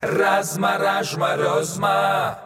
Разморажма, розма.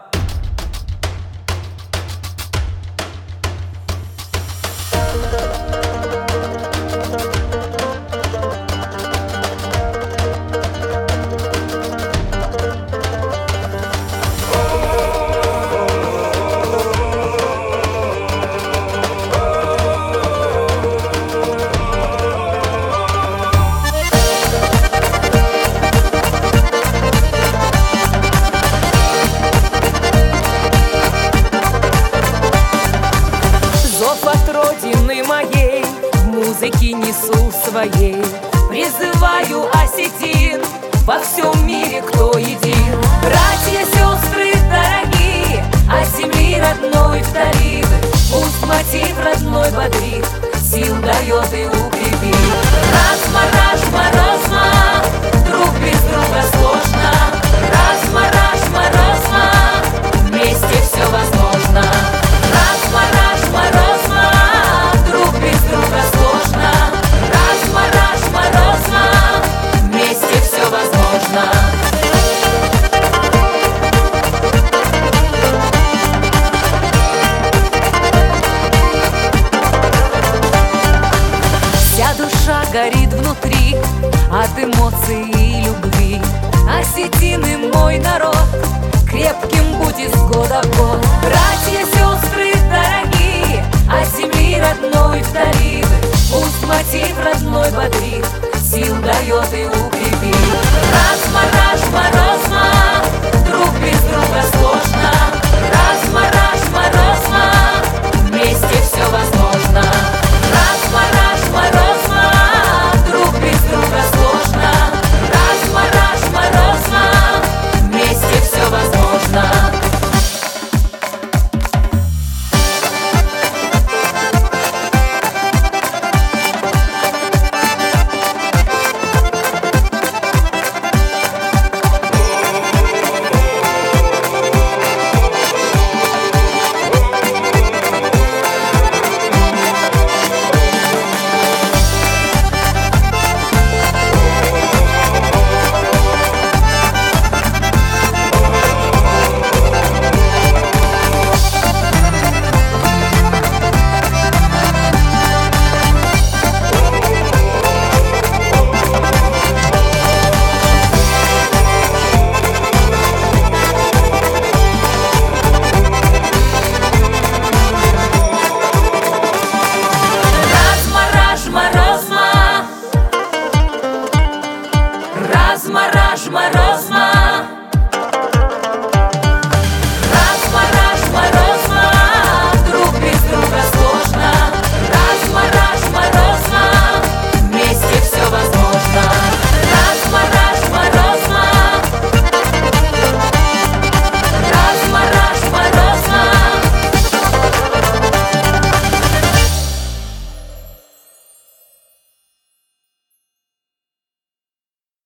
От родины моей в музыке несу своей, призываю осетин во всем мире, кто един. Братья, сестры дорогие, от земли родной вдали, пусть мотив родной бодрит, сил дает и укрепит. Разма, ражма, розма, друг без друга сложно. Разма, ражма, розма, вместе все возможно. Разма, ражма, розма, друг без друга сложно. Разма, ражма, розма, вместе все возможно. Вся душа горит внутри от эмоций и любви. Осетины мой народ, крепким будь из года в год. Братья, сестры дорогие, от земли родной вдали, пусть мотив родной бодрит, сил дает и укрепит.